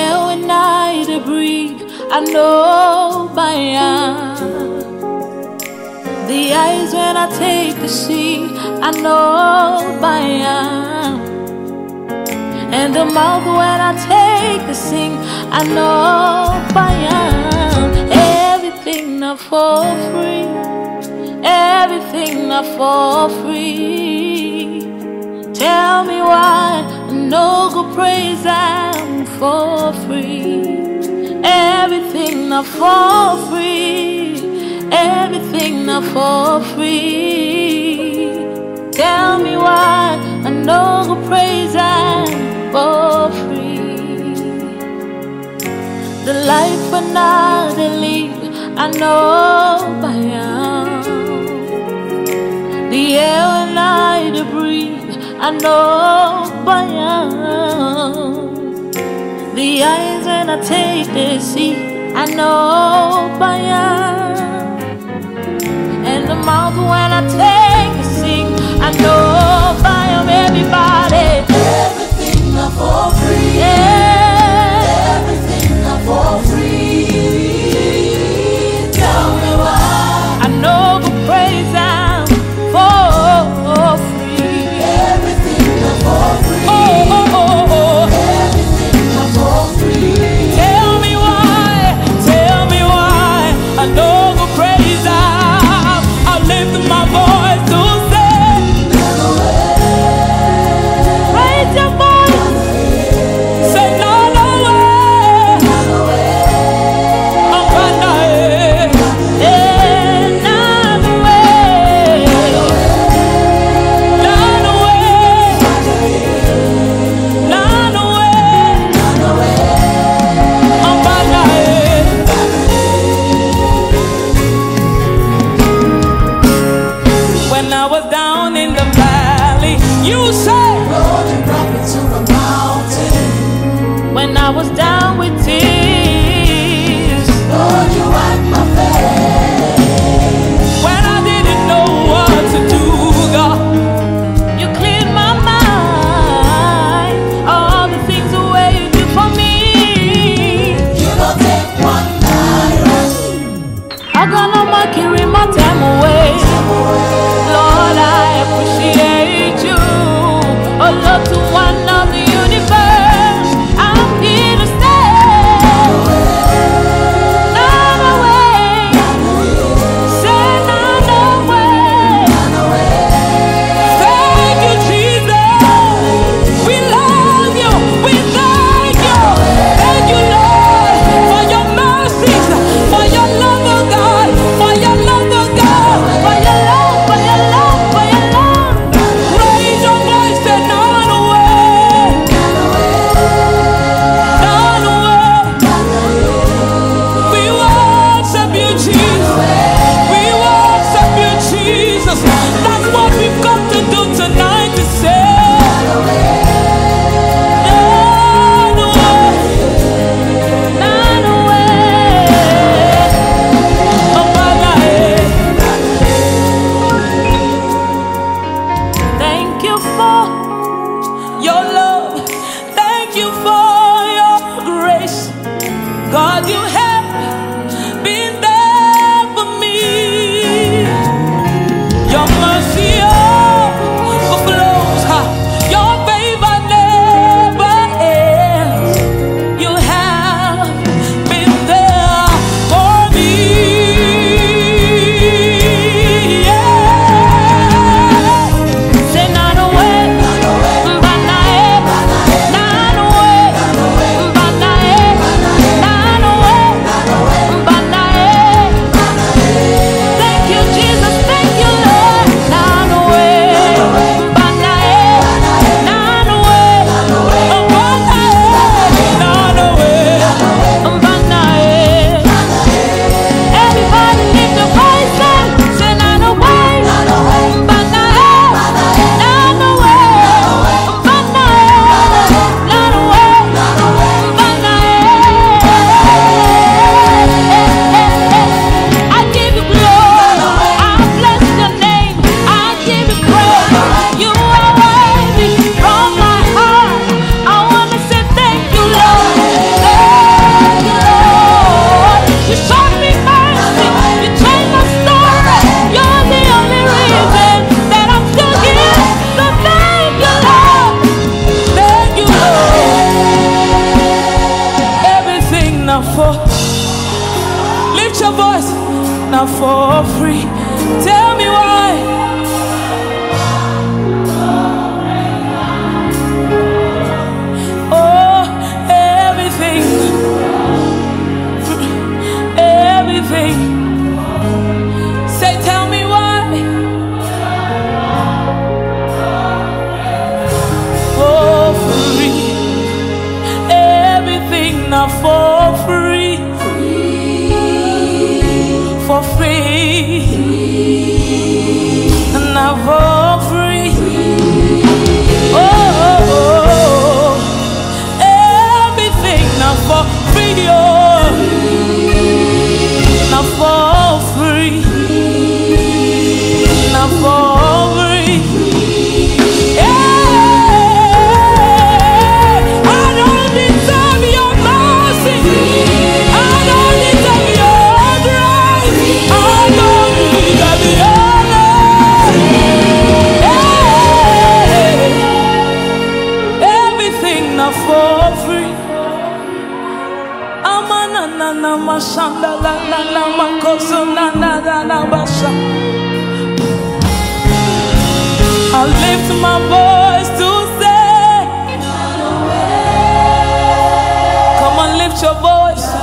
air when I to breathe, I know by the eyes when I take to see, I know by and the mouth when I take to sing, I know by everything not for free, everything not for free. Tell me why no good praise I'm for free. Everything not for free, everything not for free. Tell me why no good praise I'm for free. The life another live, I know by now. The air and I to breathe, I know by now. The eyes when I take to see, I know by now. And the mouth when I take to sing, I know by now. Everybody, everything not for free. yeah. Everything not for free. Tell me why. I know the praise I'm for free. Everything not for free. Oh, oh, oh, oh. Everything not for free. Tell me why I know the praise I lift my voice to say, praise your voice. Say no. not for. Lift your voice, not for free. Tell me why. Oh, everything, everything. Say, tell me why. For free, everything not for free. For free, not for free. Oh, everything not for free. Oh, not for free, not for free. Yeah, I don't deserve your mercy. I don't deserve your grace. I don't deserve your love. Yeah, everything not for free. Amanana mashanda la la la makoso na na na na basha. I lift my voice to say, come on, lift your voice.